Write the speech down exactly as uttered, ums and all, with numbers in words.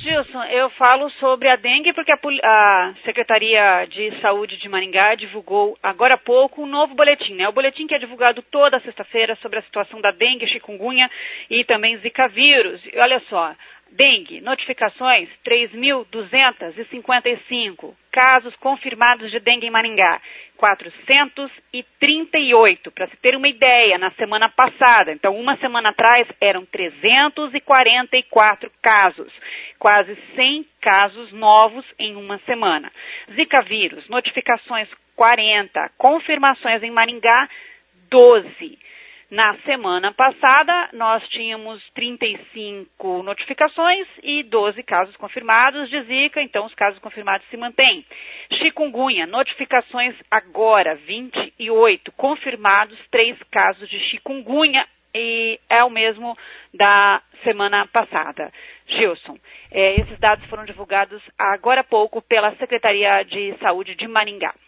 Gilson, eu falo sobre a dengue porque a, a Secretaria de Saúde de Maringá divulgou agora há pouco um novo boletim, né? O boletim que é divulgado toda sexta-feira sobre a situação da dengue, chikungunya e também zika vírus. E olha só, dengue, notificações três mil duzentos e cinquenta e cinco, casos confirmados de dengue em Maringá, quatrocentos e trinta e oito, para se ter uma ideia, na semana passada. Então, uma semana atrás, eram trezentos e quarenta e quatro casos, quase cem casos novos em uma semana. Zika vírus, notificações quarenta, confirmações em Maringá, doze. Na semana passada, nós tínhamos trinta e cinco notificações e doze casos confirmados de Zika, então os casos confirmados se mantêm. Chikungunya, notificações agora, vinte e oito, confirmados três casos de chikungunya e é o mesmo da semana passada. Gilson, eh, esses dados foram divulgados agora há pouco pela Secretaria de Saúde de Maringá.